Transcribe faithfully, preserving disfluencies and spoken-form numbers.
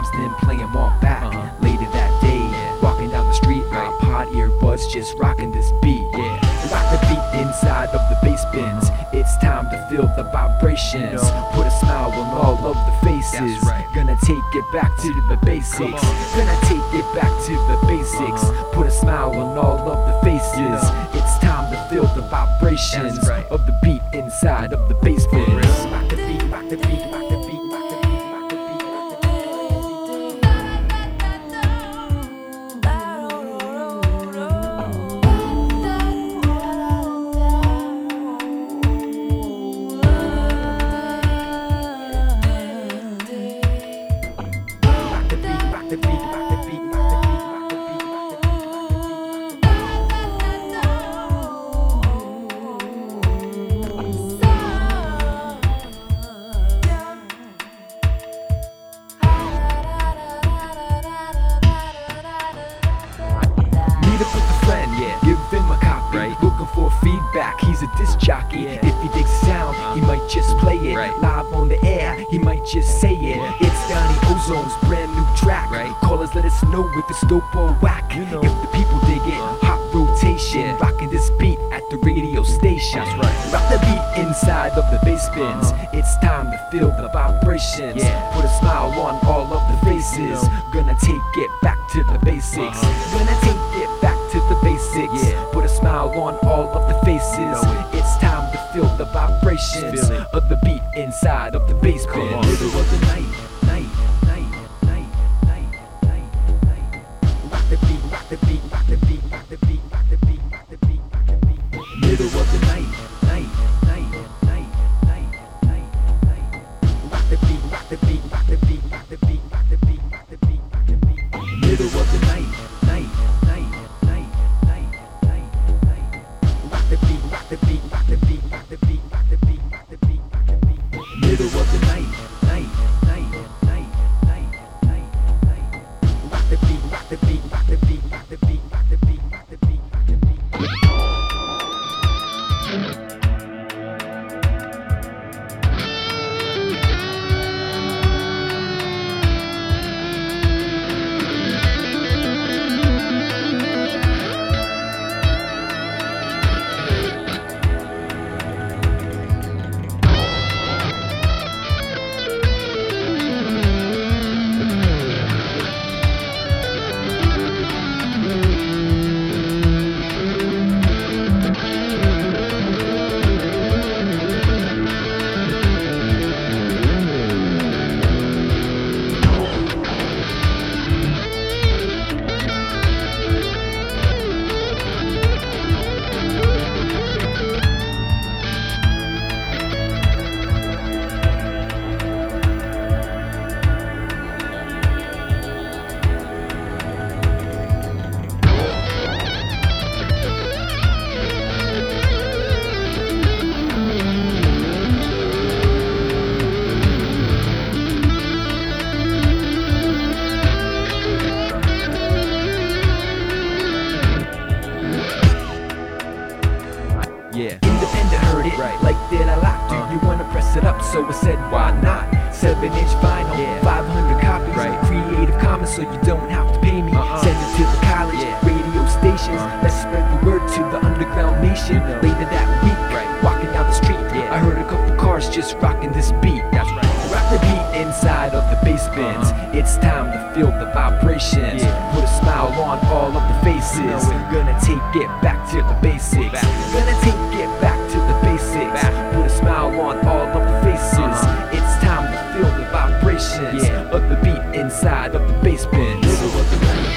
rhymes, then play them all back. Uh-huh. Later that day, Yeah. walking down the street, Right. iPod earbuds just rocking this beat. Yeah. Rock the beat inside of the bass bins. It's time to feel the vibrations. You know. Put a smile on all of the faces. That's right. Gonna take it back to the basics. on. Gonna take it back to the basics. Uh-huh. Put a smile on all of the faces. You know. It's time to feel the vibrations That's right. of the beat inside of the bass bins. real. Rock the beat, rock the beat, rock the beat, rock the beat, rock the beat, rock the beat. Rock the beat, rock the beat, rock the beat, rock the beat, rock the beat, rock the beat, rock the beat, rock the beat, rock Meet up with a friend, Yeah. give him a copy. Right. Looking for feedback, he's a disc jockey. Yeah. If he digs the sound, he might just play it. Right. Live on the air, he might just say it. Yeah. It's Donnie Ozone's brand new track. Right. Call us, let us know if it's dope or whack. You know. If the people dig it, Uh. hot rotation. Yeah. Rocking this beat at the radio station. That's right. Rock the beat inside of the bass bins. Uh-huh. It's time to feel the vibrations. Yeah. Put a smile on all of the faces. You know. Gonna take it back to the basics. Uh-huh. Gonna take it back to the basics. Yeah. Put a smile on all of the faces. know it. It's time to feel the vibrations Feel it. of the beat inside of the bass Come bin. on. Middle of the night, night, night, night, night, night, night. Rock the beat, rock the beat, rock the beat, rock the beat, rock the beat, rock the beat, rock the beat. Middle of the night, night, night, night, night, night, night. Rock the beat, rock the beat, rock the beat, rock the beat, rock the beat, rock the beat, rock the beat. Middle of the night, night, night, night, night, night, night. Rock the beat, rock the beat, rock the beat, rock the beat, rock the beat, rock the beat, rock the beat. Middle of the night, night, night, night, night, night, night. Rock the beat, rock the beat, rock the beat, rock the beat, rock the beat, rock the beat, rock the beat. Yeah. Independent heard it, Right. like that I like. Do Uh. you wanna press it up? So I said, why not? Seven inch vinyl, Yeah. five hundred copies, Right. Creative Commons, so you don't have to pay me. Uh-uh. Send it to the college, Yeah. radio stations. Uh. Let's spread the word to the underground nation. You know. Later that week, Right. walking down the street, Yeah. I heard a couple cars just rocking this beat. That's right. Rock the beat inside of the bass bins. Uh-huh. It's time to feel the vibrations. Yeah. Put a smile on all of the faces. You know it. Gonna take it back to the basics. Back. Gonna take it back to the basics. Back. Put a smile on all of the faces. Uh-huh. It's time to feel the vibrations Yeah. of the beat inside of the bass bins. Middle of the night.